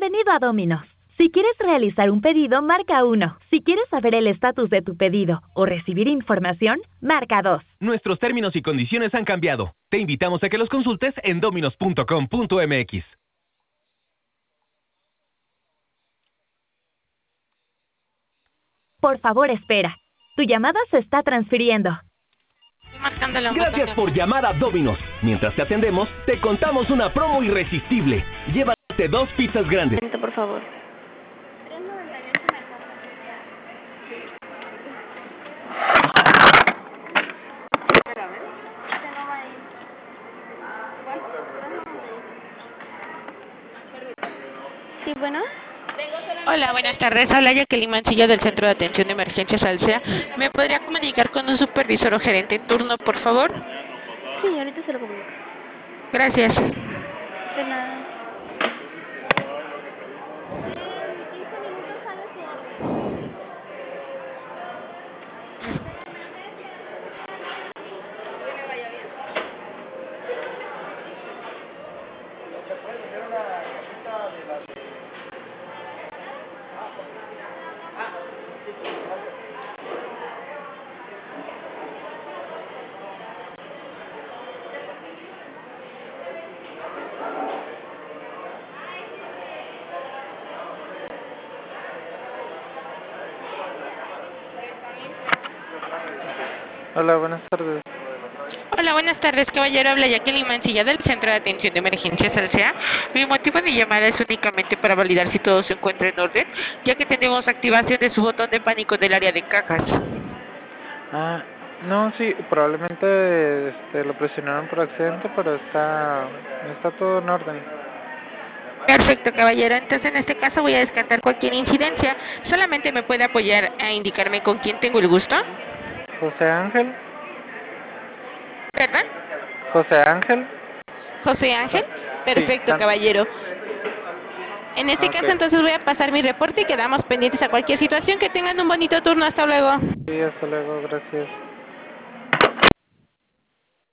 Bienvenido a Domino's. Si quieres realizar un pedido, marca 1. Si quieres saber el estatus de tu pedido o recibir información, marca 2. Nuestros términos y condiciones han cambiado. Te invitamos a que los consultes en dominos.com.mx. Por favor, espera. Tu llamada se está transfiriendo. Gracias por llamar a Domino's. Mientras te atendemos, te contamos una promo irresistible. Llévate 2 pizzas grandes. Por favor. Sí, bueno. Hola, buenas tardes. Habla Jacqueline Mancilla del Centro de Atención de Emergencias Alsea. ¿Me podría comunicar con un supervisor o gerente en turno, por favor? Sí, ahorita se lo comunico. Gracias. De nada. Hola, buenas tardes. Hola, buenas tardes, caballero. Habla Jacqueline Mancilla del Centro de Atención de Emergencias Alsea. Mi motivo de llamada es únicamente para validar si todo se encuentra en orden, ya que tenemos activación de su botón de pánico del área de cajas. Ah, no, sí, probablemente lo presionaron por accidente, pero está todo en orden. Perfecto, caballero. Entonces, en este caso voy a descartar cualquier incidencia. ¿Solamente me puede apoyar a indicarme con quién tengo el gusto? José Ángel. ¿Perdón? José Ángel. José Ángel. Perfecto, Sí, caballero. En este Ok. caso, entonces voy a pasar mi reporte y quedamos pendientes a cualquier situación. Que tengan un bonito turno. Hasta luego. Sí, hasta luego, gracias.